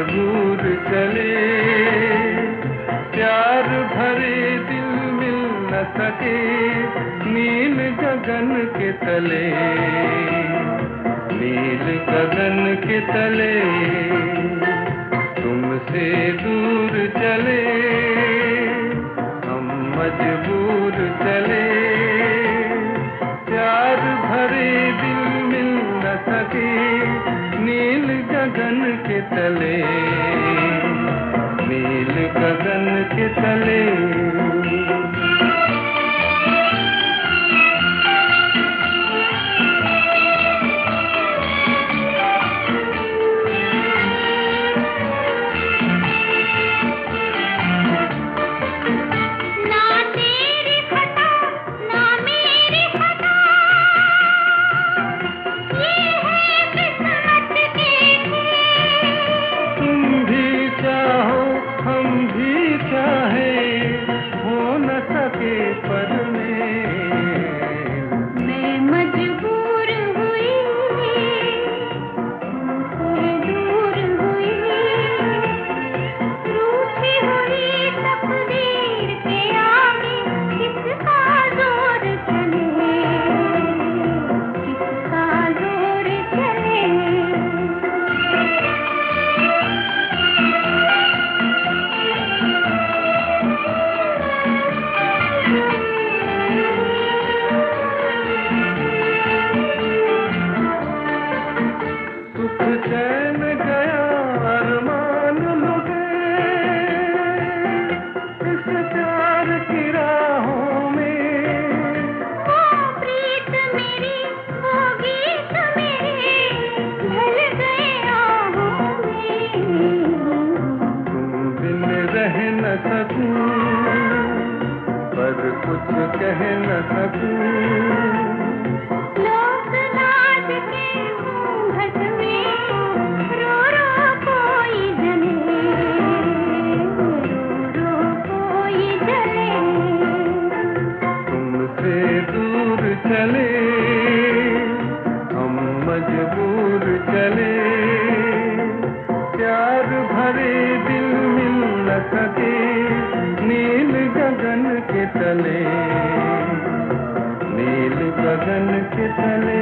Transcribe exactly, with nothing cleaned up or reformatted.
मजबूर चले, प्यार भरे दिल मिल न सके नील गगन के तले, नील गगन के तले। तुमसे दूर चले हम मजबूर चले, प्यार भरे दिल मिल न सके नील गगन के तले, नील गगन के तले। पर मैं मजबूर हुई, दूर हुई, रूठी हुई तकदीर के आगे किसका जोर चले, किसका जोर चले। चैन गया अरमान लुटे इस प्यार की राहों में, वो प्रीत मेरी वो गीत मेरे ढल गए आहों में। तुम बिन रह न सकूं पर कुछ कह न सकूं, चले हम मजबूर चले, प्यार भरे दिल मिल न सके नील गगन के तले, नील गगन के तले।